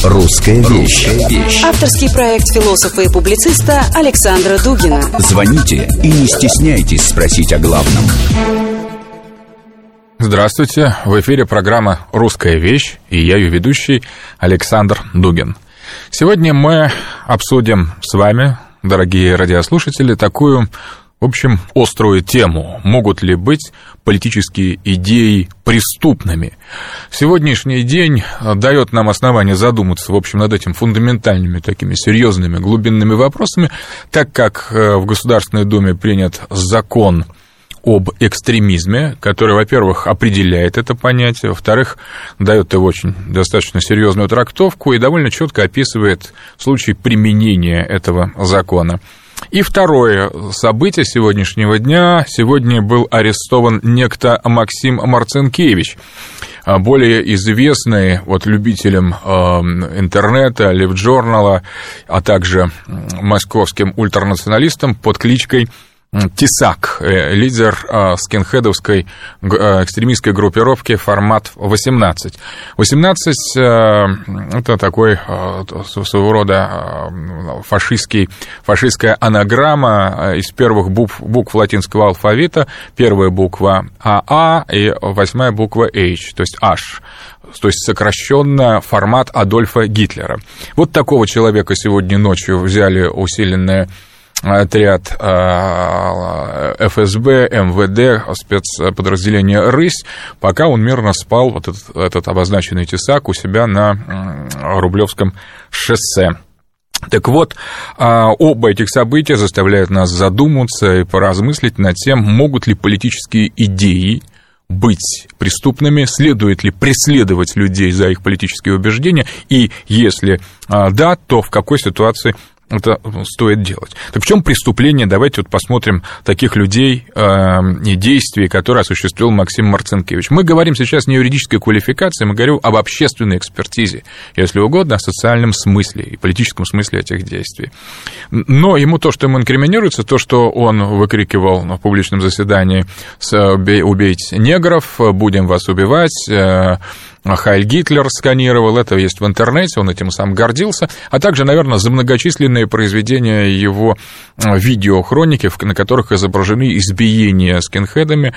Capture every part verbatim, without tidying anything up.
«Русская вещь». Авторский проект философа и публициста Александра Дугина. Звоните и не стесняйтесь спросить о главном. Здравствуйте, в эфире программа «Русская вещь» и я ее ведущий Александр Дугин. Сегодня мы обсудим с вами, дорогие радиослушатели, такую, в общем, острую тему. Могут ли быть политические идеи преступными? Сегодняшний день дает нам основание задуматься, в общем, над этими фундаментальными, такими серьезными, глубинными вопросами, так как в Государственной Думе принят закон об экстремизме, который, во-первых, определяет это понятие, во-вторых, дает его очень достаточно серьезную трактовку и довольно четко описывает случай применения этого закона. И второе событие сегодняшнего дня. Сегодня был арестован некто Максим Марцинкевич, более известный вот любителям э, интернета, левджорнала, а также московским ультранационалистам под кличкой Тесак, лидер скинхедовской экстремистской группировки «Формат восемнадцать». восемнадцать – это такой своего рода фашистский, фашистская анаграмма из первых букв, букв латинского алфавита. Первая буква АА и восьмая буква H, то есть H. То есть сокращенно формат Адольфа Гитлера. Вот такого человека сегодня ночью взяли усиленные отряд эф эс бэ, эм вэ дэ, спецподразделение «Рысь», пока он мирно спал, вот этот, этот обозначенный Тесак, у себя на Рублевском шоссе. Так вот, оба этих события заставляют нас задуматься и поразмыслить над тем, могут ли политические идеи быть преступными, следует ли преследовать людей за их политические убеждения, и если да, то в какой ситуации это стоит делать. Так в чем преступление? Давайте вот посмотрим таких людей э, и действий, которые осуществил Максим Марцинкевич. Мы говорим сейчас не о юридической квалификации, мы говорим об общественной экспертизе, если угодно, о социальном смысле и политическом смысле этих действий. Но ему то, что ему инкриминируется, то, что он выкрикивал в публичном заседании «Убейте негров», «Будем вас убивать», Хайль Гитлер сканировал, это есть в интернете, он этим сам гордился, а также, наверное, за многочисленные произведения его видеохроники, на которых изображены избиения скинхедами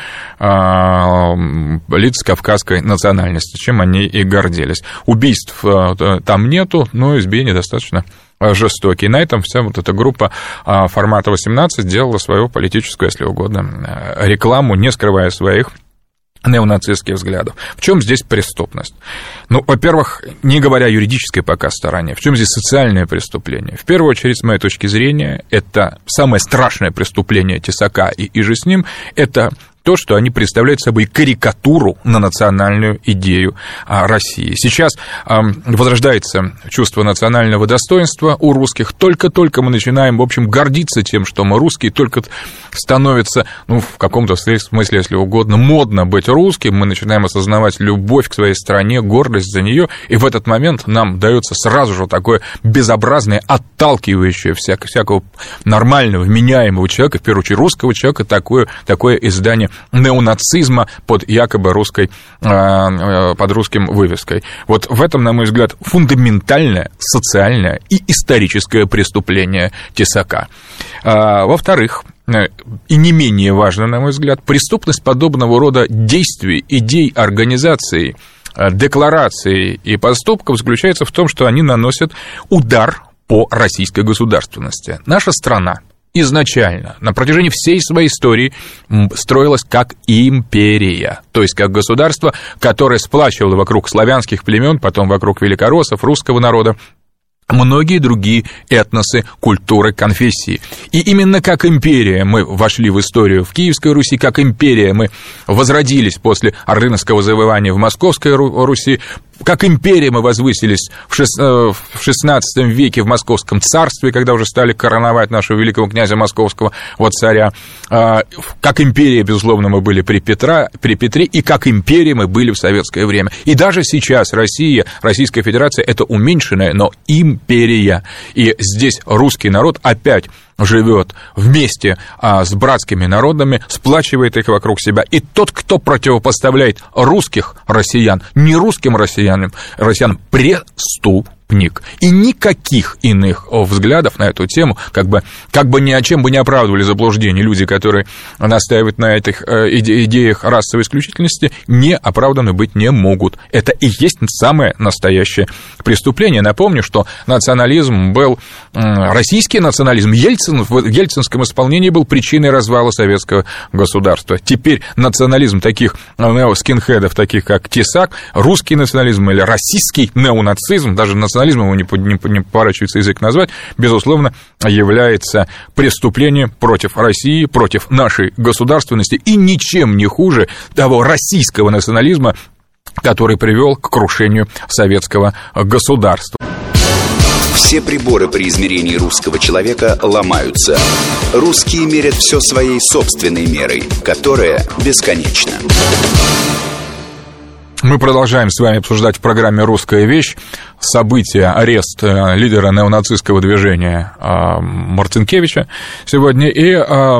лиц кавказской национальности, чем они и гордились. Убийств там нету, но избиения достаточно жестокие. На этом вся вот эта группа формата восемнадцать делала свою политическую, если угодно, рекламу, не скрывая своих неонацистских взглядов. В чем здесь преступность? Ну, во-первых, не говоря о юридической пока стороне, в чем здесь социальное преступление? В первую очередь, с моей точки зрения, это самое страшное преступление Тесака и, и же с ним, это то, что они представляют собой карикатуру на национальную идею России. Сейчас возрождается чувство национального достоинства у русских. Только-только мы начинаем, в общем, гордиться тем, что мы русские, только становится, ну, в каком-то смысле, если угодно, модно быть русским, мы начинаем осознавать любовь к своей стране, гордость за нее, и в этот момент нам дается сразу же такое безобразное, отталкивающее всякого, всякого нормального, вменяемого человека, в первую очередь русского человека, такое, такое издание неонацизма под якобы русской, под русским вывеской. Вот в этом, на мой взгляд, фундаментальное социальное и историческое преступление Тесака. Во-вторых, и не менее важно, на мой взгляд, преступность подобного рода действий, идей, организаций, деклараций и поступков заключается в том, что они наносят удар по российской государственности. Наша страна изначально, на протяжении всей своей истории, строилась как империя, то есть как государство, которое сплачивало вокруг славянских племен, потом вокруг великороссов, русского народа, многие другие этносы, культуры, конфессии. И именно как империя мы вошли в историю в Киевской Руси, как империя мы возродились после ордынского завоевания в Московской Руси, как империя мы возвысились в шестнадцатом веке в Московском царстве, когда уже стали короновать нашего великого князя московского, вот царя. Как империя, безусловно, мы были при, Петра, при Петре, и как империя мы были в советское время. И даже сейчас Россия, Российская Федерация – это уменьшенная, но империя. И здесь русский народ опять живет вместе а, с братскими народами, сплачивает их вокруг себя. И тот, кто противопоставляет русских россиян не русским россиянам, россиянам преступник. преступник. И никаких иных взглядов на эту тему, как бы, как бы ни о чем бы не оправдывали заблуждения люди, которые настаивают на этих иде- идеях расовой исключительности, не оправданы быть не могут. Это и есть самое настоящее преступление. Напомню, что национализм был, российский национализм, Ельцин в ельцинском исполнении был причиной развала советского государства. Теперь национализм таких неоскинхедов, таких как Тесак, русский национализм или российский неонацизм, даже национализмом его не, не, не поворачивается язык назвать, безусловно, является преступлением против России, против нашей государственности и ничем не хуже того российского национализма, который привел к крушению советского государства. Все приборы при измерении русского человека ломаются. Русские мерят все своей собственной мерой, которая бесконечна. Мы продолжаем с вами обсуждать в программе «Русская вещь» события, арест лидера неонацистского движения Марцинкевича сегодня, и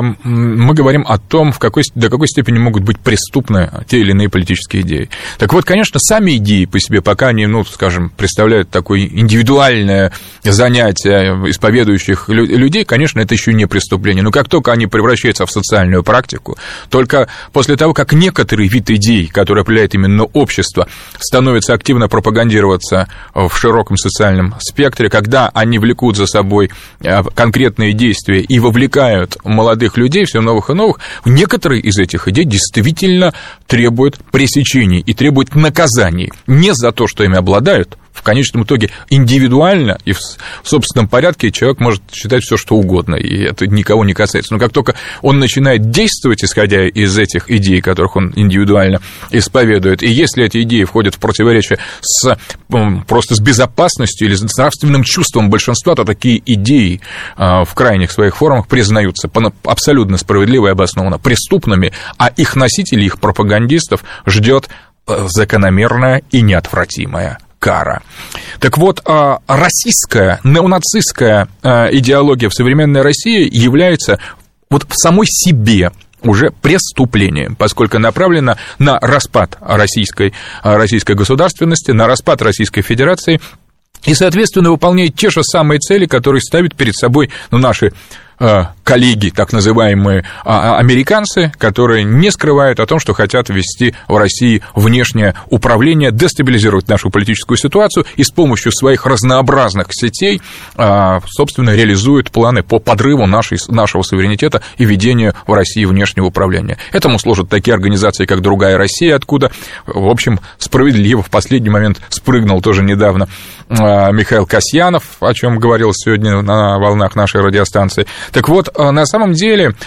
мы говорим о том, в какой, до какой степени могут быть преступны те или иные политические идеи. Так вот, конечно, сами идеи по себе, пока они, ну, скажем, представляют такое индивидуальное занятие исповедующих людей, конечно, это еще не преступление, но как только они превращаются в социальную практику, только после того, как некоторый вид идей, который определяет именно общество, становится активно пропагандироваться в широком социальном спектре, когда они влекут за собой конкретные действия и вовлекают молодых людей, все новых и новых, некоторые из этих идей действительно требуют пресечения и требуют наказаний не за то, что ими обладают. В конечном итоге индивидуально и в собственном порядке человек может считать все, что угодно, и это никого не касается. Но как только он начинает действовать, исходя из этих идей, которых он индивидуально исповедует, и если эти идеи входят в противоречие с, просто с безопасностью или с нравственным чувством большинства, то такие идеи в крайних своих формах признаются абсолютно справедливо и обоснованно преступными, а их носителей, их пропагандистов ждет закономерная и неотвратимая кара. Так вот, российская, неонацистская идеология в современной России является вот в самой себе уже преступлением, поскольку направлена на распад российской, российской государственности, на распад Российской Федерации и, соответственно, выполняет те же самые цели, которые ставят перед собой, ну, наши коллеги, так называемые американцы, которые не скрывают о том, что хотят ввести в России внешнее управление, дестабилизировать нашу политическую ситуацию и с помощью своих разнообразных сетей, собственно, реализуют планы по подрыву нашей, нашего суверенитета и ведению в России внешнего управления. Этому служат такие организации, как «Другая Россия», откуда, в общем, справедливо в последний момент спрыгнул тоже недавно Михаил Касьянов, о чем говорил сегодня на волнах нашей радиостанции. Так вот, на самом деле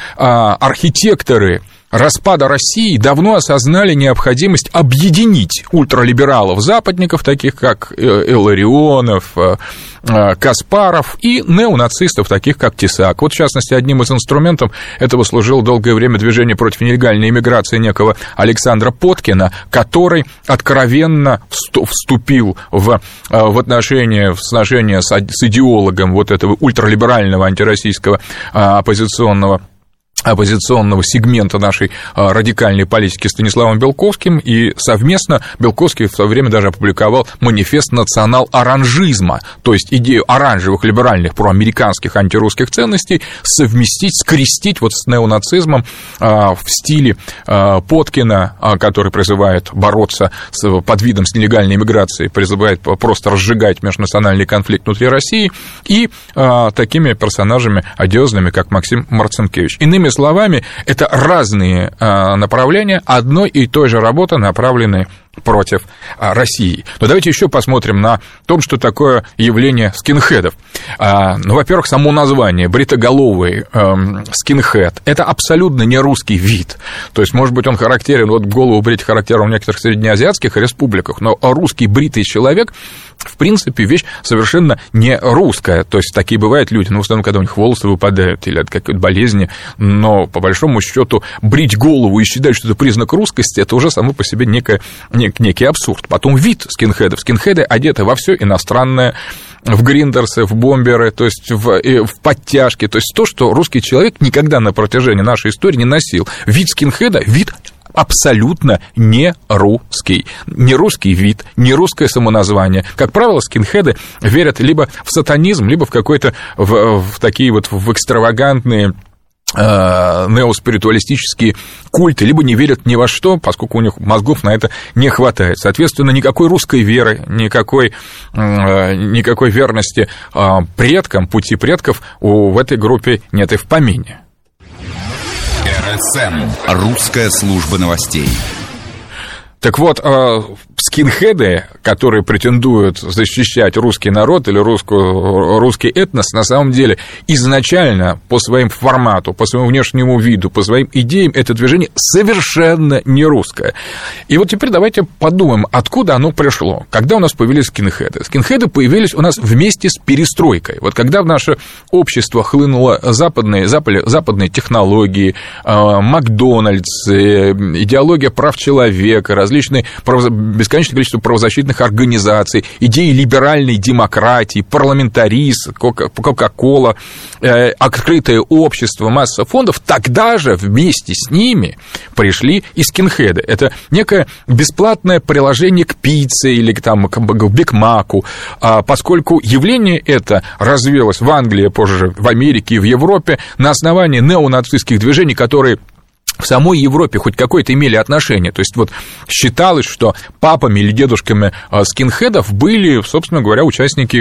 архитекторы распада России давно осознали необходимость объединить ультралибералов-западников, таких как Илларионов, Каспаров, и неонацистов, таких как Тесак. Вот, в частности, одним из инструментов этого служило долгое время движение против нелегальной иммиграции некого Александра Поткина, который откровенно вступил в, в отношения, в сношения с, с идеологом вот этого ультралиберального антироссийского оппозиционного оппозиционного сегмента нашей радикальной политики Станиславом Белковским, и совместно Белковский в свое время даже опубликовал манифест национал-оранжизма, то есть идею оранжевых либеральных проамериканских антирусских ценностей совместить, скрестить вот с неонацизмом в стиле Поткина, который призывает бороться с, под видом с нелегальной иммиграцией, призывает просто разжигать межнациональный конфликт внутри России, и такими персонажами одиозными, как Максим Марцинкевич. Иными словами, это разные направления одной и той же работы, направленные против России. Но давайте еще посмотрим на то, что такое явление скинхедов. Ну, во-первых, само название бритоголовый эм, скинхед — это абсолютно не русский вид. То есть, может быть, он характерен, вот голову брить характерен в некоторых среднеазиатских республиках, но русский бритый человек, в принципе, вещь совершенно не русская. То есть, такие бывают люди, ну, в основном, когда у них волосы выпадают или от какой-то болезни, но, по большому счету, брить голову и считать, что это признак русскости, это уже само по себе некое, некий абсурд. Потом вид скинхедов. Скинхеды одеты во все иностранное, в гриндерсы, в бомберы, то есть в, в подтяжки, то есть то, что русский человек никогда на протяжении нашей истории не носил. Вид скинхеда — вид абсолютно не русский. Не русский вид, не русское самоназвание. Как правило, скинхеды верят либо в сатанизм, либо в какой-то, в, в такие вот в экстравагантные неоспиритуалистические культы, либо не верят ни во что, поскольку у них мозгов на это не хватает. Соответственно, никакой русской веры, никакой, никакой верности предкам, пути предков в этой группе нет и в помине. эр эс эм. Русская служба новостей. Так вот, скинхеды, которые претендуют защищать русский народ или русскую, русский этнос, на самом деле изначально по своему формату, по своему внешнему виду, по своим идеям это движение совершенно не русское. И вот теперь давайте подумаем, откуда оно пришло. Когда у нас появились скинхеды? Скинхеды появились у нас вместе с перестройкой. Вот когда в наше общество хлынуло западные, западные технологии, Макдональдс, идеология прав человека, различные бесконечное количество правозащитных организаций, идеи либеральной демократии, парламентаризм, Кока-Кола, э, открытое общество, масса фондов, тогда же вместе с ними пришли и скинхеды. Это некое бесплатное приложение к пицце или там, к Биг-Маку, а поскольку явление это развилось в Англии, позже в Америке и в Европе на основании неонацистских движений, которые в самой Европе хоть какое-то имели отношение. То есть вот считалось, что папами или дедушками скинхедов были, собственно говоря, участники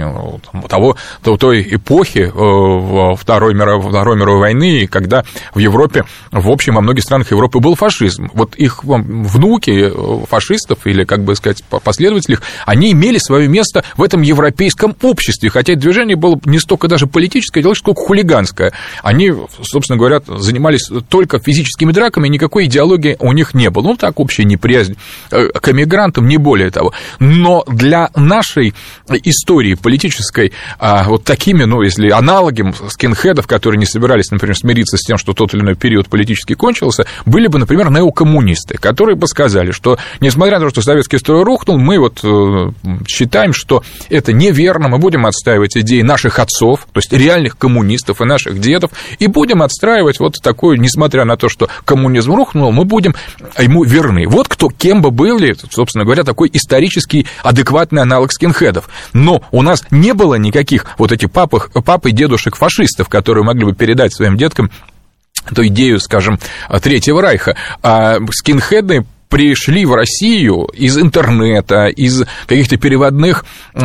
того, той эпохи Второй мировой, Второй мировой войны, когда в Европе, в общем, во многих странах Европы был фашизм. Вот их внуки фашистов, или, как бы сказать, последователи их, они имели свое место в этом европейском обществе, хотя это движение было не столько даже политическое, дело, сколько хулиганское. Они, собственно говоря, занимались только физическими драками, никакой идеологии у них не было. Ну, так, общая неприязнь к эмигрантам, не более того. Но для нашей истории политической вот такими, ну, если аналогом скинхедов, которые не собирались, например, смириться с тем, что тот или иной период политически кончился, были бы, например, неокоммунисты, которые бы сказали, что, несмотря на то, что советский строй рухнул, мы вот считаем, что это неверно, мы будем отстаивать идеи наших отцов, то есть реальных коммунистов и наших дедов, и будем отстраивать вот такой, несмотря на то, что коммунизм рухнул, мы будем ему верны. Вот кто, кем бы были, собственно говоря, такой исторический адекватный аналог скинхедов. Но у нас не было никаких вот этих папы, пап и дедушек фашистов, которые могли бы передать своим деткам эту идею, скажем, Третьего Райха. А скинхеды пришли в Россию из интернета, из каких-то переводных,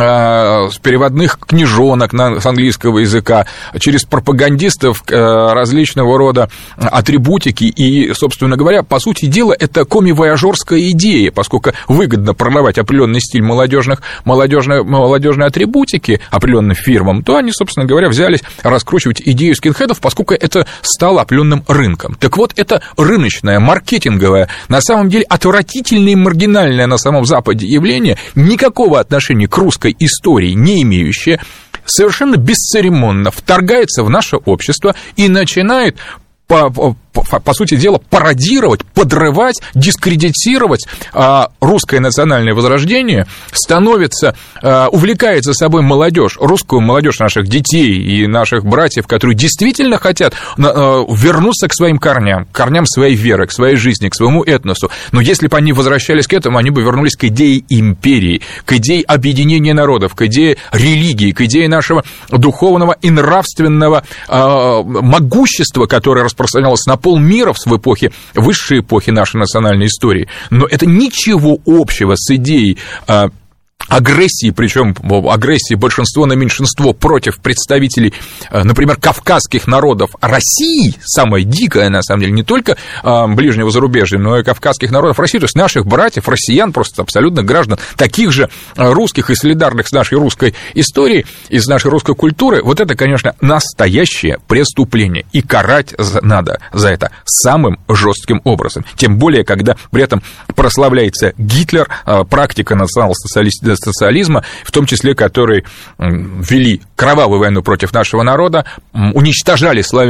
э, переводных книжонок на, с английского языка, через пропагандистов э, различного рода атрибутики, и, собственно говоря, по сути дела, это коми-вояжерская идея, поскольку выгодно продавать определенный стиль молодежных, молодежной, молодежной атрибутики определенным фирмам, то они, собственно говоря, взялись раскручивать идею скинхедов, поскольку это стало определенным рынком. Так вот, это рыночное, маркетинговое, на самом деле, отвратительное и маргинальное на самом Западе явление, никакого отношения к русской истории не имеющее, совершенно бесцеремонно вторгается в наше общество и начинает, по, по, по сути дела, пародировать, подрывать, дискредитировать а, русское национальное возрождение, становится, а, увлекает за собой молодежь, русскую молодежь наших детей и наших братьев, которые действительно хотят а, вернуться к своим корням, к корням своей веры, к своей жизни, к своему этносу. Но если бы они возвращались к этому, они бы вернулись к идее империи, к идее объединения народов, к идее религии, к идее нашего духовного и нравственного а, могущества, которое распространялось на полмира в эпохе, высшей эпохи нашей национальной истории. Но это ничего общего с идеей а, агрессии, причем агрессии большинства на меньшинство против представителей, например, кавказских народов России, самое дикое, на самом деле, не только ближнего зарубежья, но и кавказских народов России, то есть наших братьев, россиян, просто абсолютно граждан, таких же русских и солидарных с нашей русской историей, из нашей русской культуры, вот это, конечно, настоящее преступление, и карать надо за это самым жестким образом, тем более, когда при этом прославляется Гитлер, практика национал-социалистического социализма, в том числе, которые вели кровавую войну против нашего народа, уничтожали славян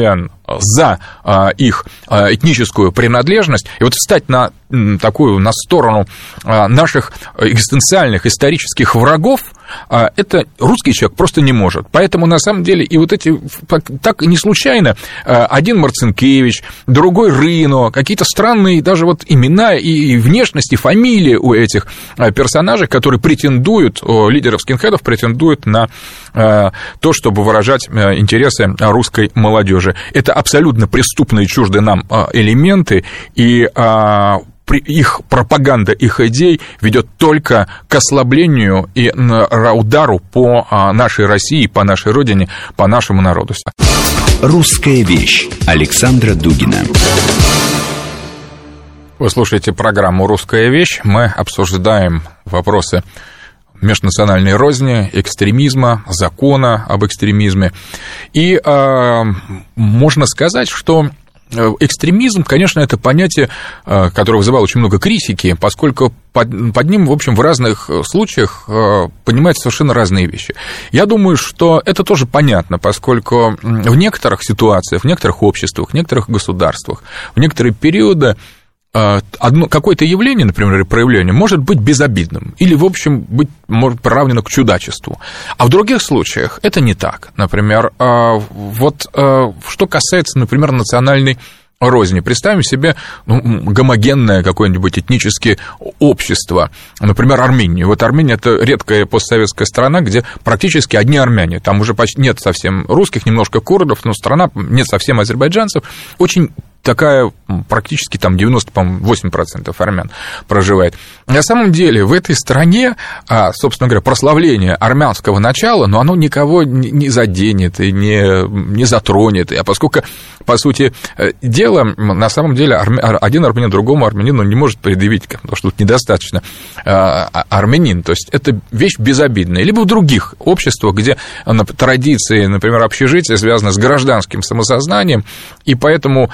за их этническую принадлежность, и вот встать на такую, на сторону наших экзистенциальных исторических врагов, это русский человек просто не может. Поэтому, на самом деле, и вот эти, так и не случайно, один Марцинкевич, другой Рыно, какие-то странные даже вот имена и внешности, фамилии у этих персонажей, которые претендуют, лидеров скинхедов претендуют на то, чтобы выражать интересы русской молодежи. Это абсолютно преступные, чуждые нам элементы, и их пропаганда, их идей ведет только к ослаблению и удару по нашей России, по нашей родине, по нашему народу. «Русская вещь» Александра Дугина. Вы слушаете программу «Русская вещь». Мы обсуждаем вопросы межнациональной розни, экстремизма, закона об экстремизме. И э, можно сказать, что экстремизм, конечно, это понятие, которое вызывало очень много критики, поскольку под, под ним, в общем, в разных случаях понимаются совершенно разные вещи. Я думаю, что это тоже понятно, поскольку в некоторых ситуациях, в некоторых обществах, в некоторых государствах, в некоторые периоды одно, какое-то явление, например, проявление, может быть безобидным или, в общем, быть может, приравнено к чудачеству. А в других случаях это не так. Например, вот что касается, например, национальной розни. Представим себе ну, гомогенное какое-нибудь этническое общество, например, Армению. Вот Армения – это редкая постсоветская страна, где практически одни армяне. Там уже почти нет совсем русских, немножко курдов, но страна, нет совсем азербайджанцев. Очень такая, практически там девяносто восемь процентов армян проживает. На самом деле в этой стране, собственно говоря, прославление армянского начала, но оно никого не заденет и не, не затронет. А поскольку, по сути дела, на самом деле один армянин другому армянину не может предъявить, потому что тут недостаточно армянин. То есть это вещь безобидная. Либо в других обществах, где традиции, например, общежития связаны с гражданским самосознанием, и поэтому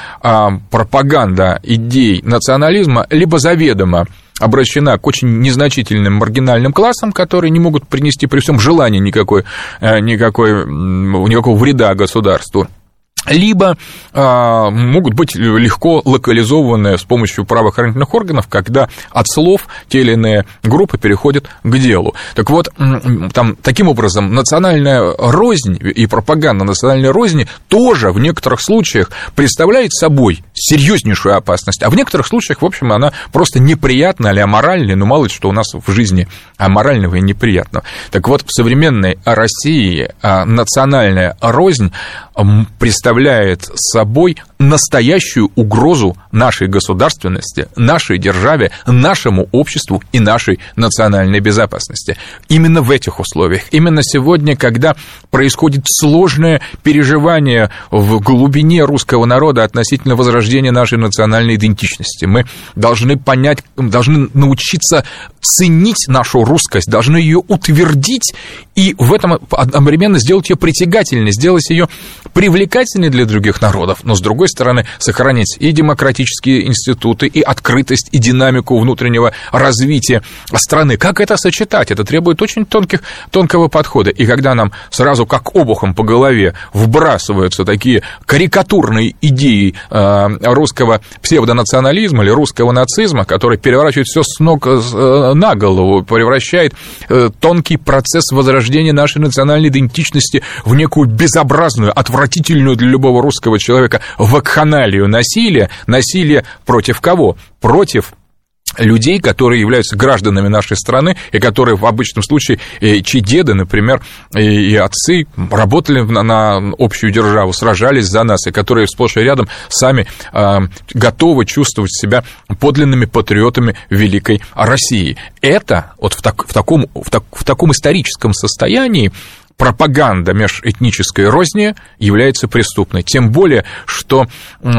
пропаганда идей национализма либо заведомо обращена к очень незначительным маргинальным классам, которые не могут принести при всем желании никакой, никакой, никакого вреда государству, либо а, могут быть легко локализованы с помощью правоохранительных органов, когда от слов те или иные группы переходят к делу. Так вот, там, таким образом, национальная рознь и пропаганда национальной розни тоже в некоторых случаях представляет собой серьезнейшую опасность, а в некоторых случаях, в общем, она просто неприятна или аморальна, но мало ли что у нас в жизни аморального и неприятного. Так вот, в современной России национальная рознь представляет представляет собой настоящую угрозу нашей государственности, нашей державе, нашему обществу и нашей национальной безопасности. Именно в этих условиях, именно сегодня, когда происходит сложное переживание в глубине русского народа относительно возрождения нашей национальной идентичности, мы должны понять, должны научиться ценить нашу русскость, должны ее утвердить и в этом одновременно сделать ее притягательной, сделать ее привлекательной для других народов, но, с другой стороны, сохранить и демократические институты, и открытость, и динамику внутреннего развития страны. Как это сочетать? Это требует очень тонких, тонкого подхода. И когда нам сразу как обухом по голове вбрасываются такие карикатурные идеи э, русского псевдонационализма или русского нацизма, который переворачивает все с ног на голову, превращает э, тонкий процесс возрождения нашей национальной идентичности в некую безобразную, отвратительную для любого русского человека вакханалию насилия. Насилие против кого? Против людей, которые являются гражданами нашей страны и которые в обычном случае, чьи деды, например, и отцы работали на, на общую державу, сражались за нас, и которые сплошь и рядом сами э, готовы чувствовать себя подлинными патриотами великой России. Это вот в, так, в, таком, в, так, в таком историческом состоянии пропаганда межэтнической розни является преступной. Тем более, что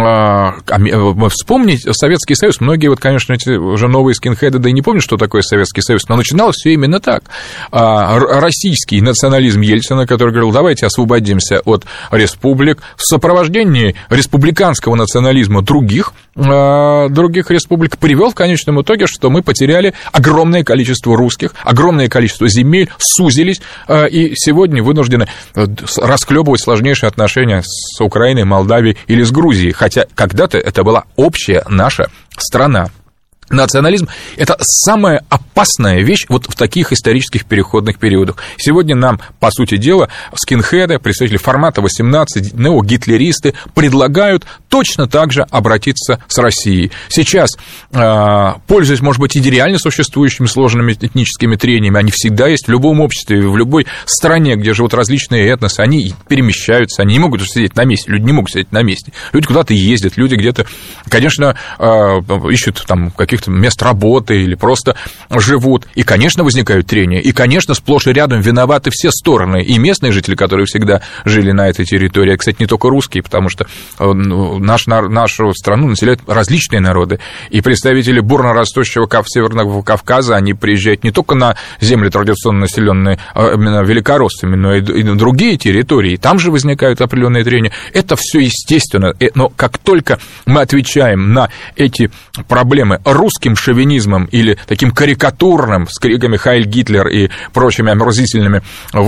э, вспомнить Советский Союз, многие, вот, конечно, эти уже новые скинхеды, да и не помнят, что такое Советский Союз, но начиналось все именно так. А, российский национализм Ельцина, который говорил, давайте освободимся от республик, в сопровождении республиканского национализма других, э, других республик, привел в конечном итоге, что мы потеряли огромное количество русских, огромное количество земель, сузились, э, и сегодня сегодня вынуждены расхлебывать сложнейшие отношения с Украиной, Молдавией или с Грузией, хотя когда-то это была общая наша страна. Национализм – это самая опасная вещь вот в таких исторических переходных периодах. Сегодня нам, по сути дела, скинхеды, представители формата восемнадцать, неогитлеристы предлагают точно так же обратиться с Россией. Сейчас, пользуясь, может быть, идеально существующими сложными этническими трениями, они всегда есть в любом обществе, в любой стране, где живут различные этносы, они перемещаются, они не могут сидеть на месте, люди не могут сидеть на месте, люди куда-то ездят, люди где-то, конечно, ищут там каких-то мест работы или просто живут. И, конечно, возникают трения. И, конечно, сплошь и рядом виноваты все стороны. И местные жители, которые всегда жили на этой территории. Кстати, не только русские, потому что наш, нашу страну населяют различные народы. И представители бурно растущего Северного Кавказа, они приезжают не только на земли традиционно населенные именно великороссами, но и на другие территории. И там же возникают определенные трения. Это все естественно. Но как только мы отвечаем на эти проблемы русским шовинизмом или таким карикатурным, с криками «Хайль Гитлер» и прочими омерзительными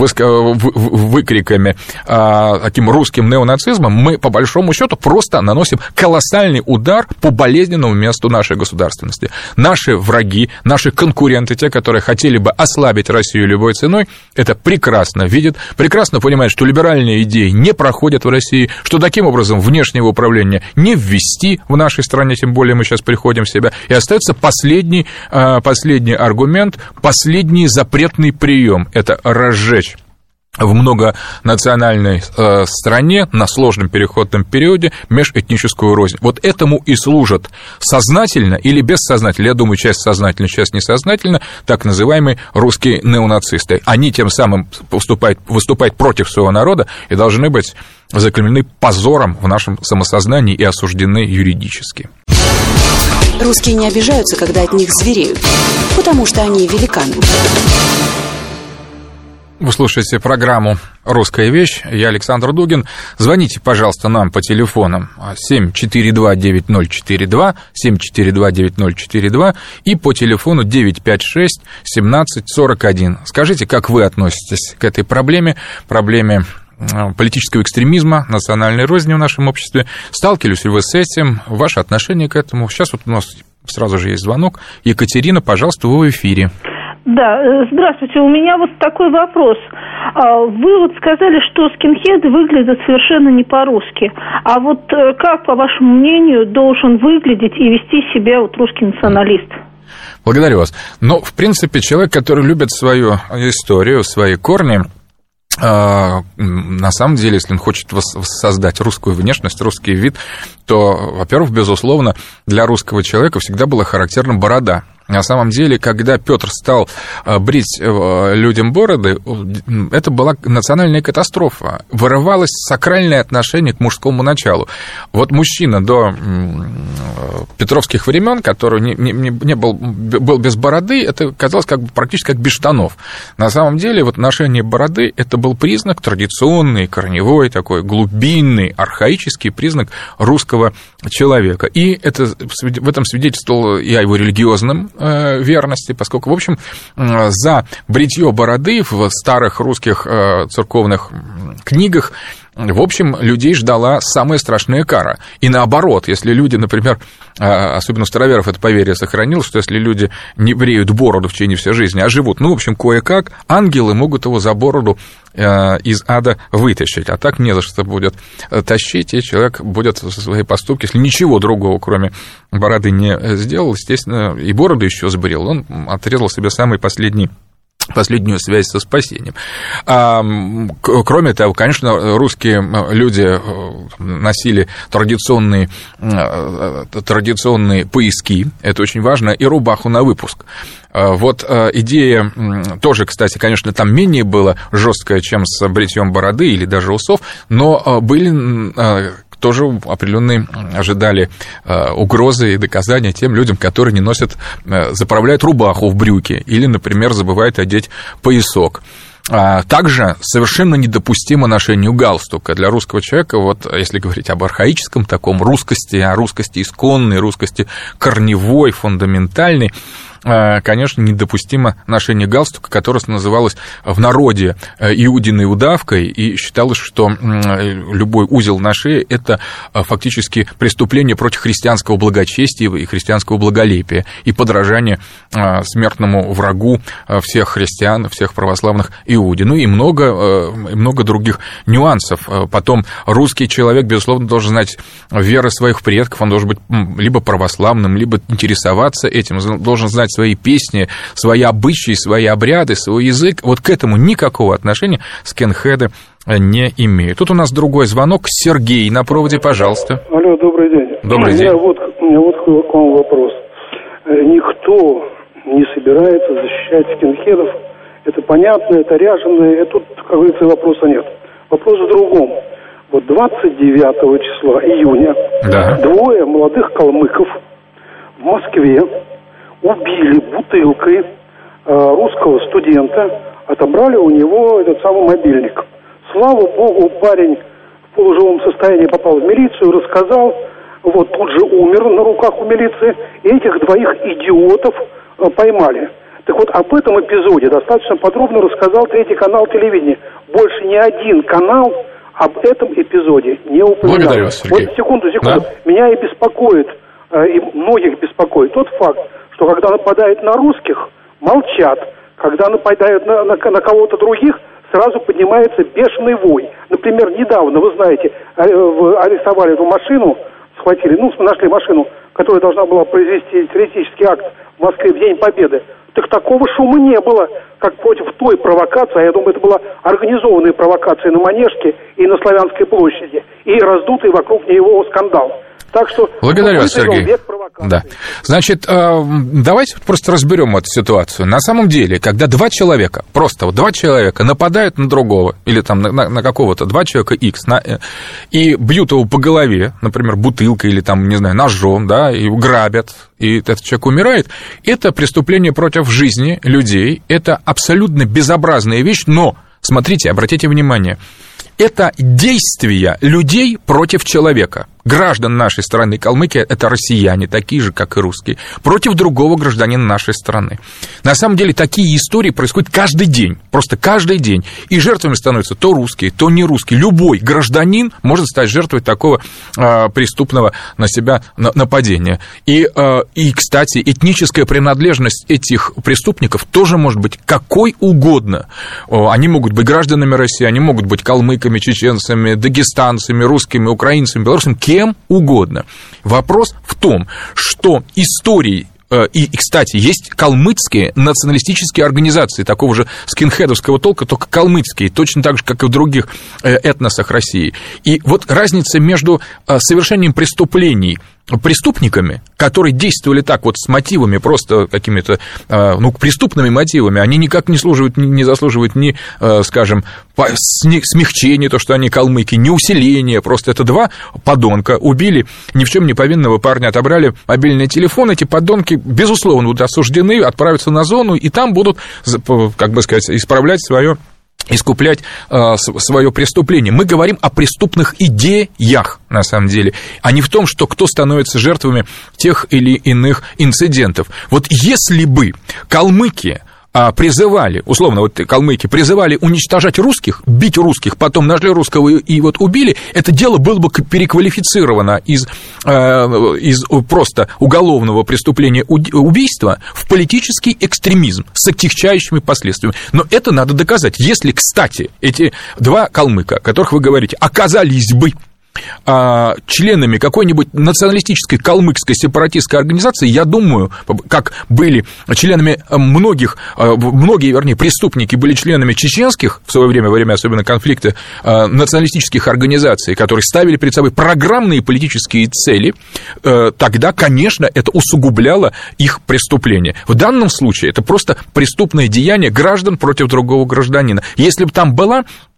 выкриками, таким русским неонацизмом, мы, по большому счету, просто наносим колоссальный удар по болезненному месту нашей государственности. Наши враги, наши конкуренты, те, которые хотели бы ослабить Россию любой ценой, это прекрасно видят, прекрасно понимают, что либеральные идеи не проходят в России, что таким образом внешнего управления не ввести в нашей стране, тем более мы сейчас приходим в себя, и остается последний, последний аргумент, последний запретный прием – это разжечь в многонациональной э, стране на сложном переходном периоде межэтническую рознь. Вот этому и служат сознательно или бессознательно, я думаю, часть сознательно, часть несознательно, так называемые русские неонацисты. Они тем самым выступают, выступают против своего народа и должны быть заклеймены позором в нашем самосознании и осуждены юридически. Русские не обижаются, когда от них звереют, потому что они великаны. Вы слушаете программу «Русская вещь». Я Александр Дугин. Звоните, пожалуйста, нам по телефонам семь четыре два девять ноль четыре два, семь четыре два девять ноль четыре два и по телефону девять пять шесть семнадцать сорок один. Скажите, как вы относитесь к этой проблеме, проблеме политического экстремизма, национальной розни в нашем обществе? Сталкивались ли вы с этим? Ваше отношение к этому? Сейчас вот у нас сразу же есть звонок. Екатерина, пожалуйста, вы в эфире. Да, здравствуйте, у меня вот такой вопрос. Вы вот сказали, что скинхеды выглядят совершенно не по-русски. А вот как, по вашему мнению, должен выглядеть и вести себя вот русский националист? Благодарю вас. Ну, в принципе, человек, который любит свою историю, свои корни, на самом деле, если он хочет создать русскую внешность, русский вид, то, во-первых, безусловно, для русского человека всегда была характерна борода. На самом деле, когда Петр стал брить людям бороды, это была национальная катастрофа. Вырывалось сакральное отношение к мужскому началу. Вот мужчина до петровских времен, который не, не, не был, был без бороды, это казалось как бы практически как без штанов. На самом деле, вот ношение бороды – это был признак традиционный, корневой, такой глубинный, архаический признак русского человека. И это, в этом свидетельствовало и о его религиозном верности, поскольку, в общем, за бритье бороды в старых русских церковных книгах, в общем, людей ждала самая страшная кара. И наоборот, если люди, например, особенно у староверов это поверье сохранилось, что если люди не бреют бороду в течение всей жизни, а живут, ну, в общем, кое-как, ангелы могут его за бороду из ада вытащить. А так не за что будет тащить, и человек будет свои поступки, если ничего другого, кроме бороды, не сделал, естественно, и бороду еще сбрил, он отрезал себе самый последний последнюю связь со спасением. А, кроме того, конечно, русские люди носили традиционные, традиционные пояски, это очень важно, и рубаху на выпуск. Вот идея тоже, кстати, конечно, там менее была жесткая, чем с бритьем бороды или даже усов, но были тоже определенные ожидали угрозы и доказания тем людям, которые не носят, заправляют рубаху в брюки или, например, забывают одеть поясок. Также совершенно недопустимо ношению галстука для русского человека, вот если говорить об архаическом таком русскости, о русскости исконной, русскости корневой, фундаментальной, конечно, недопустимо ношение галстука, которое называлось в народе иудиной удавкой, и считалось, что любой узел на шее – это фактически преступление против христианского благочестия и христианского благолепия, и подражание смертному врагу всех христиан, всех православных иуди. Ну и много, много других нюансов. Потом русский человек, безусловно, должен знать веры своих предков, он должен быть либо православным, либо интересоваться этим, должен знать свои песни, свои обычаи, свои обряды, свой язык. Вот к этому никакого отношения скинхеды не имеют. Тут у нас другой звонок. Сергей на проводе, пожалуйста. Алло, добрый день. Добрый у день. Меня вот, у меня вот к вам вопрос. Никто не собирается защищать скинхедов. Это понятно, это ряженые, это тут, как говорится, вопроса нет. Вопрос в другом. Вот двадцать девятого числа июня да. двое молодых калмыков в Москве убили бутылкой э, русского студента, отобрали у него этот самый мобильник. Слава богу, парень в полуживом состоянии попал в милицию, рассказал, вот тут же умер на руках у милиции, и этих двоих идиотов э, поймали. Так вот, об этом эпизоде достаточно подробно рассказал третий канал телевидения. Больше ни один канал об этом эпизоде не упоминал. Благодарю вас, Сергей. Вот секунду, секунду. Да? Меня и беспокоит, э, и многих беспокоит тот факт, что когда нападают на русских, молчат. Когда нападают на, на, на кого-то других, сразу поднимается бешеный вой. Например, недавно, вы знаете, арестовали эту машину, схватили, ну, нашли машину, которая должна была произвести террористический акт в Москве в День Победы. Так такого шума не было, как против той провокации, а я думаю, это была организованная провокация на Манежке и на Славянской площади, и раздутый вокруг него скандал. Так что... Благодарю вас, Сергей. Да. Значит, давайте просто разберем эту ситуацию. На самом деле, когда два человека, просто вот два человека нападают на другого, или там на, на какого-то, два человека X, на, и бьют его по голове, например, бутылкой или там, не знаю, ножом, да, и грабят, и этот человек умирает, это преступление против жизни людей, это абсолютно безобразная вещь, но, смотрите, обратите внимание, это действия людей против человека. Граждан нашей страны, Калмыкия, это россияне, такие же, как и русские, против другого гражданина нашей страны. На самом деле, такие истории происходят каждый день, просто каждый день. И жертвами становятся то русские, то не русские. Любой гражданин может стать жертвой такого э, преступного на себя нападения. И, э, и, кстати, этническая принадлежность этих преступников тоже может быть какой угодно. Они могут быть гражданами России, они могут быть калмыками, чеченцами, дагестанцами, русскими, украинцами, белорусами, кем угодно. Вопрос в том, что истории, и, и, кстати, есть калмыцкие националистические организации такого же скинхедовского толка, только калмыцкие, точно так же, как и в других этносах России. И вот разница между совершением преступлений преступниками, которые действовали так вот с мотивами, просто какими-то, ну, преступными мотивами, они никак не служивают, не заслуживают ни, скажем, смягчения, то, что они калмыки, ни усиления, просто это два подонка убили ни в чем не повинного парня, отобрали мобильный телефон, эти подонки, безусловно, будут осуждены, отправятся на зону, и там будут, как бы сказать, исправлять свое, искуплять э, свое преступление. Мы говорим о преступных идеях, на самом деле, а не в том, что кто становится жертвами тех или иных инцидентов. Вот если бы калмыки призывали, условно, вот калмыки призывали уничтожать русских, бить русских, потом нашли русского и, и вот убили, это дело было бы переквалифицировано из, э, из просто уголовного преступления убийства в политический экстремизм с отягчающими последствиями. Но это надо доказать. Если, кстати, эти два калмыка, о которых вы говорите, оказались бы членами какой-нибудь националистической калмыцкой сепаратистской организации, я думаю, как были членами многих, многие, вернее, преступники были членами чеченских в свое время, во время особенно конфликта, националистических организаций, которые ставили перед собой программные политические цели, тогда, конечно, это усугубляло их преступление. В данном случае это просто преступное деяние граждан против другого гражданина. Если бы там была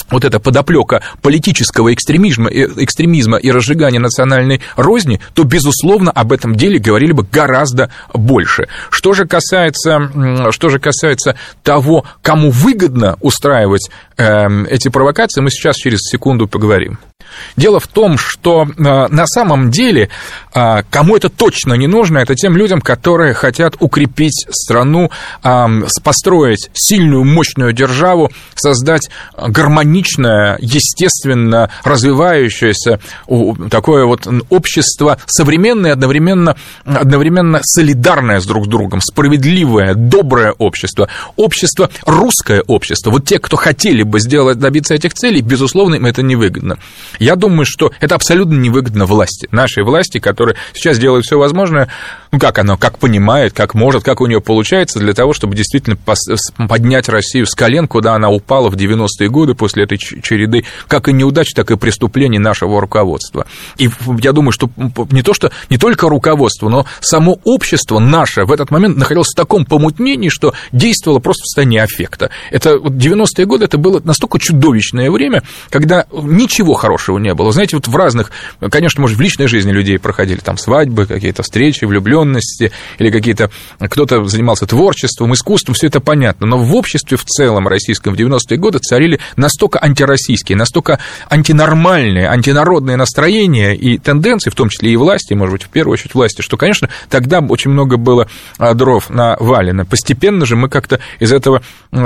вот эта подоплека политического экстремизма, экстремизма и разжигания национальной розни, то, безусловно, об этом деле говорили бы гораздо больше. Что же касается, что же касается того, кому выгодно устраивать э, эти провокации, мы сейчас через секунду поговорим. Дело в том, что э, на самом деле, э, кому это точно не нужно, это тем людям, которые хотят укрепить страну, э, построить сильную, мощную державу, создать гармоничное, естественно развивающееся такое вот общество, современное, одновременно, одновременно солидарное с друг с другом, справедливое, доброе общество, общество, русское общество. Вот те, кто хотели бы сделать, добиться этих целей, безусловно, им это невыгодно. Я думаю, что это абсолютно невыгодно власти, нашей власти, которая сейчас делает все возможное, ну, как она, как понимает, как может, как у нее получается, для того, чтобы действительно поднять Россию с колен, куда она упала в девяностые годы после этой череды, как и неудач, так и преступлений нашего руководства. И я думаю, что не то, что не только руководство, но само общество наше в этот момент находилось в таком помутнении, что действовало просто в состоянии аффекта. Это девяностые годы, это было настолько чудовищное время, когда ничего хорошего не было. Знаете, вот в разных, конечно, может, в личной жизни людей проходили там свадьбы, какие-то встречи, влюбленности, или какие-то, кто-то занимался творчеством, искусством, все это понятно, но в обществе в целом российском в девяностые годы царили настолько антироссийские, настолько антинормальные, антинародные настроения и тенденции, в том числе и власти, может быть, в первую очередь власти, что, конечно, тогда очень много было дров навалено. Постепенно же мы как-то из этого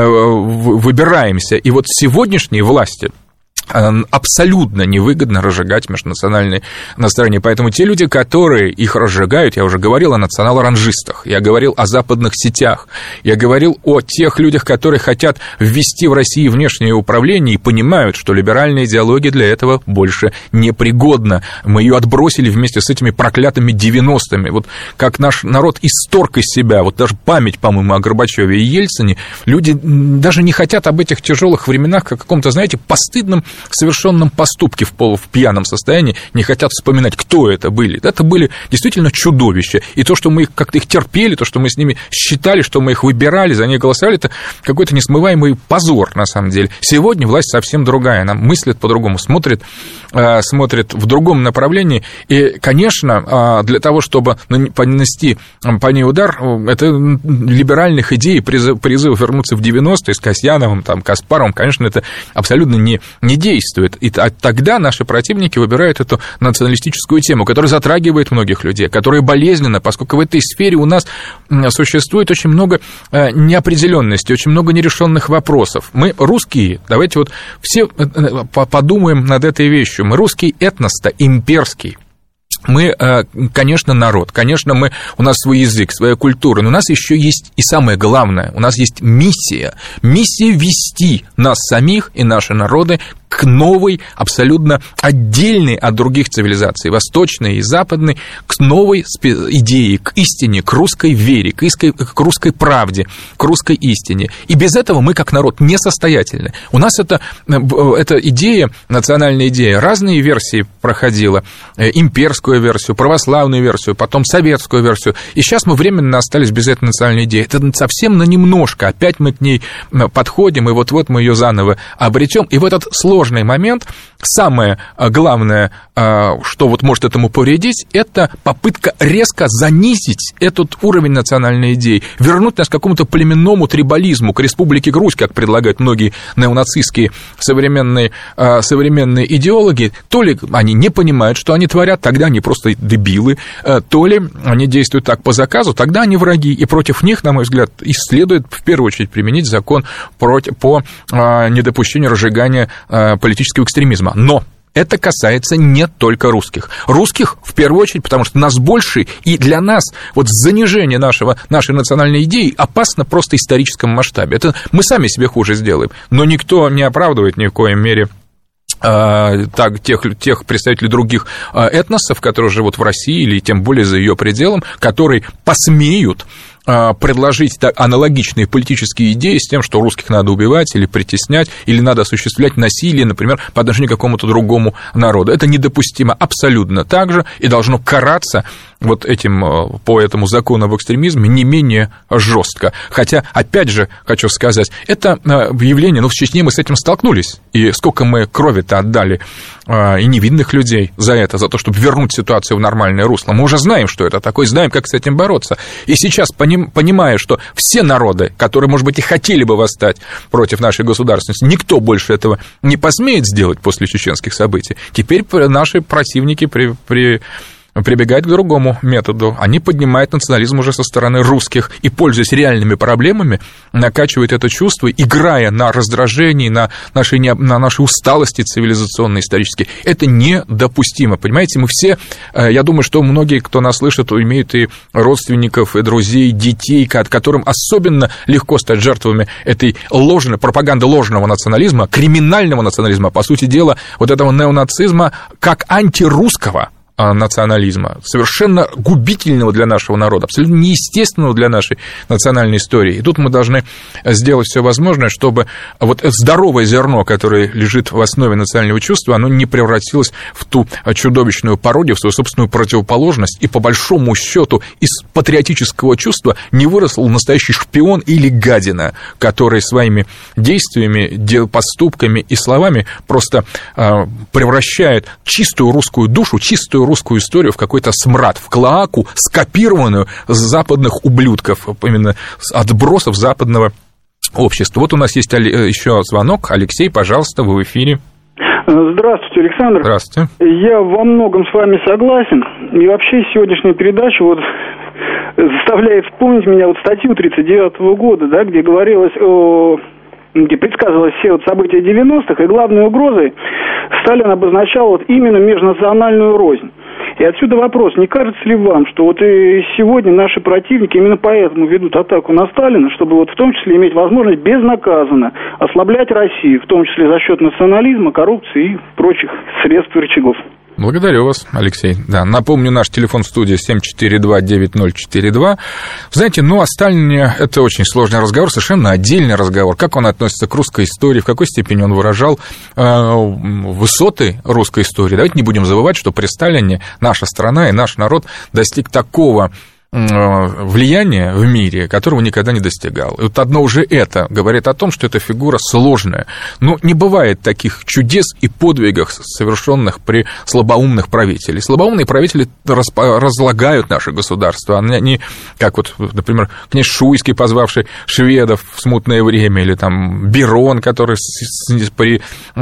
выбираемся. И вот сегодняшние власти абсолютно невыгодно разжигать межнациональные настроения. Поэтому те люди, которые их разжигают, я уже говорил о национал-оранжистах, я говорил о западных сетях, я говорил о тех людях, которые хотят ввести в России внешнее управление и понимают, что либеральная идеология для этого больше непригодна. Мы ее отбросили вместе с этими проклятыми девяностыми. Вот как наш народ исторг из себя, вот даже память, по-моему, о Горбачеве и Ельцине, люди даже не хотят об этих тяжелых временах, как о каком-то, знаете, постыдном совершенном поступке в полу в пьяном состоянии, не хотят вспоминать, кто это были. Это были действительно чудовища. И то, что мы как-то их терпели, то, что мы с ними считали, что мы их выбирали, за них голосовали, это какой-то несмываемый позор, на самом деле. Сегодня власть совсем другая. Она мыслит по-другому, смотрит, э, смотрит в другом направлении. И, конечно, э, для того, чтобы понести по ней удар, это либеральных идей, призыв, призыв вернуться в девяностые с Касьяновым, там, Каспаровым, конечно, это абсолютно не, не действует. И тогда наши противники выбирают эту националистическую тему, которая затрагивает многих людей, которая болезненна, поскольку в этой сфере у нас существует очень много неопределенности, очень много нерешенных вопросов. Мы русские, давайте вот все подумаем над этой вещью. Мы русский этнос-то имперский. Мы, конечно, народ, конечно, мы, у нас свой язык, своя культура, но у нас еще есть и самое главное, у нас есть миссия, миссия вести нас самих и наши народы к новой, абсолютно отдельной от других цивилизаций, восточной и западной, к новой идее, к истине, к русской вере, к, иской, к русской правде, к русской истине. И без этого мы, как народ, несостоятельны. У нас это, эта идея, национальная идея, разные версии проходила, имперскую версию, православную версию, потом советскую версию, и сейчас мы временно остались без этой национальной идеи. Это совсем на немножко, опять мы к ней подходим, и вот-вот мы ее заново обретем, и в этот сложный момент самое главное, что вот может этому повредить, это попытка резко занизить этот уровень национальной идеи, вернуть нас к какому-то племенному трибализму, к республике Грузь, как предлагают многие неонацистские современные, современные идеологи. То ли они не понимают, что они творят, тогда они просто дебилы, то ли они действуют так по заказу, тогда они враги, и против них, на мой взгляд, и следует в первую очередь применить закон против, по недопущению разжигания политического экстремизма. Но это касается не только русских. Русских, в первую очередь, потому что нас больше, и для нас вот занижение нашего, нашей национальной идеи опасно просто в историческом масштабе. Это мы сами себе хуже сделаем. Но никто не оправдывает ни в коем мере так, тех, тех представителей других этносов, которые живут в России или тем более за ее пределом, которые посмеют предложить аналогичные политические идеи с тем, что русских надо убивать или притеснять, или надо осуществлять насилие, например, по отношению к какому-то другому народу. Это недопустимо абсолютно так же и должно караться вот этим, по этому закону об экстремизме не менее жестко. Хотя, опять же, хочу сказать, это явление, ну, в Чечне мы с этим столкнулись, и сколько мы крови-то отдали и невинных людей за это, за то, чтобы вернуть ситуацию в нормальное русло. Мы уже знаем, что это такое, знаем, как с этим бороться. И сейчас, понимая, что все народы, которые, может быть, и хотели бы восстать против нашей государственности, никто больше этого не посмеет сделать после чеченских событий, теперь наши противники при... при прибегает к другому методу. Они поднимают национализм уже со стороны русских и, пользуясь реальными проблемами, накачивают это чувство, играя на раздражении, на нашей, на нашей усталости цивилизационной, исторической. Это недопустимо, понимаете? Мы все, я думаю, что многие, кто нас слышит, имеют и родственников, и друзей, детей, которым особенно легко стать жертвами этой ложной, пропаганды ложного национализма, криминального национализма, по сути дела, вот этого неонацизма, как антирусского национализма, совершенно губительного для нашего народа, абсолютно неестественного для нашей национальной истории. И тут мы должны сделать все возможное, чтобы вот здоровое зерно, которое лежит в основе национального чувства, оно не превратилось в ту чудовищную пародию, в свою собственную противоположность, и по большому счету из патриотического чувства не вырос настоящий шпион или гадина, который своими действиями, поступками и словами просто превращает чистую русскую душу, чистую русскую историю в какой-то смрад, в клоаку, скопированную с западных ублюдков, именно с отбросов западного общества. Вот у нас есть еще звонок. Алексей, пожалуйста, вы в эфире. Здравствуйте, Александр. Здравствуйте. Я во многом с вами согласен. И вообще сегодняшняя передача вот заставляет вспомнить меня вот статью тридцать девятого года, да, где говорилось о... где предсказывалось все вот события девяностых, и главной угрозой Сталин обозначал вот именно межнациональную рознь. И отсюда вопрос, не кажется ли вам, что вот и сегодня наши противники именно поэтому ведут атаку на Сталина, чтобы вот в том числе иметь возможность безнаказанно ослаблять Россию, в том числе за счет национализма, коррупции и прочих средств и рычагов? Благодарю вас, Алексей. Да, напомню, наш телефон в студии семь четыре два девять ноль четыре два. Знаете, ну, о Сталине это очень сложный разговор, совершенно отдельный разговор. Как он относится к русской истории, в какой степени он выражал э, высоты русской истории. Давайте не будем забывать, что при Сталине наша страна и наш народ достиг такого влияния в мире, которого никогда не достигал. И вот одно уже это говорит о том, что эта фигура сложная. Но не бывает таких чудес и подвигов, совершенных при слабоумных правителях. Слабоумные правители разлагают наше государство. Они, как вот, например, князь Шуйский, позвавший шведов в смутное время, или там Берон, который при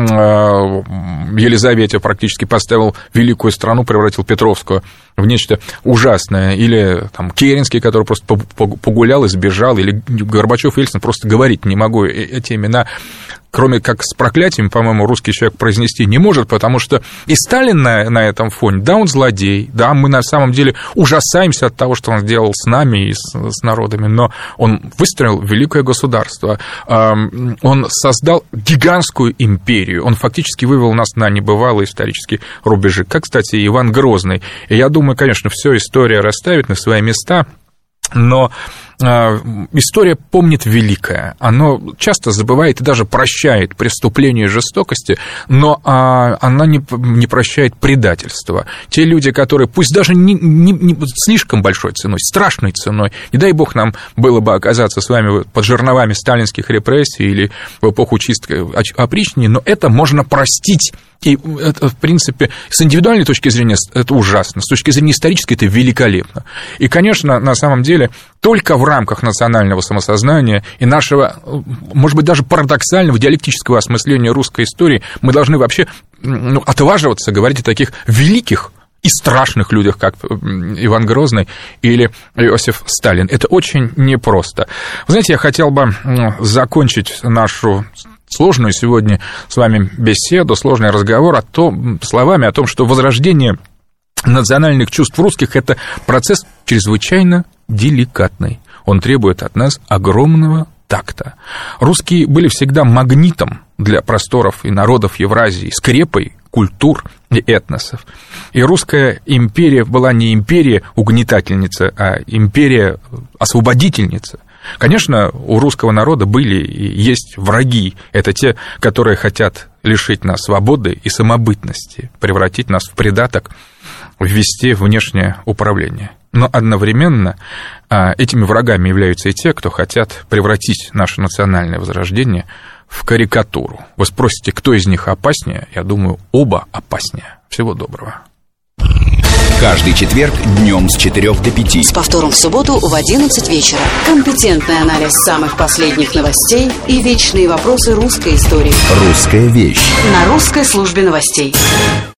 Елизавете практически поставил великую страну, превратил Петровскую в нечто ужасное, или там Керенский, который просто погулял и сбежал, или Горбачев, Ельцин, просто говорить не могу эти имена, кроме как с проклятием, по-моему, русский человек произнести не может, потому что и Сталин на, на этом фоне, да, он злодей, да, мы на самом деле ужасаемся от того, что он сделал с нами и с, с народами, но он выстроил великое государство, он создал гигантскую империю, он фактически вывел нас на небывалые исторические рубежи, как, кстати, Иван Грозный. И я думаю, конечно, все история расставит на свои места, но история помнит великое, оно часто забывает и даже прощает преступления и жестокости, но она не, не прощает предательства. Те люди, которые, пусть даже не, не, не слишком большой ценой, страшной ценой, не дай бог нам было бы оказаться с вами под жерновами сталинских репрессий или в эпоху чистки опричнины, но это можно простить. И это, в принципе, с индивидуальной точки зрения это ужасно, с точки зрения исторической это великолепно. И, конечно, на самом деле, только в рамках национального самосознания и нашего, может быть, даже парадоксального диалектического осмысления русской истории мы должны вообще, ну, отваживаться говорить о таких великих и страшных людях, как Иван Грозный или Иосиф Сталин. Это очень непросто. Вы знаете, я хотел бы закончить нашу сложную сегодня с вами беседу, сложный разговор о том, словами о том, что возрождение национальных чувств русских – это процесс чрезвычайно деликатный. Он требует от нас огромного такта. Русские были всегда магнитом для просторов и народов Евразии, скрепой культур и этносов. И русская империя была не империя угнетательница, а империя освободительница. Конечно, у русского народа были и есть враги. Это те, которые хотят лишить нас свободы и самобытности, превратить нас в придаток, ввести внешнее управление. Но одновременно этими врагами являются и те, кто хотят превратить наше национальное возрождение в карикатуру. Вы спросите, кто из них опаснее? Я думаю, оба опаснее. Всего доброго. Каждый четверг днем с четырёх до пяти. С повтором в субботу в одиннадцать вечера. Компетентный анализ самых последних новостей и вечные вопросы русской истории. «Русская вещь». На Русской службе новостей.